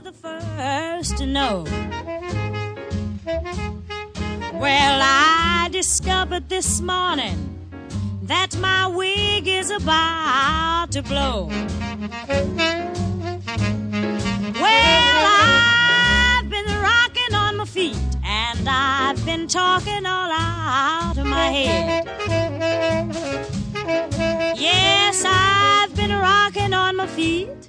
the first to know. Well, I discovered this morning that my wig is about to blow. Well, I've been rocking on my feet and I've been talking all out of my head. Yes, I've been rocking on my feet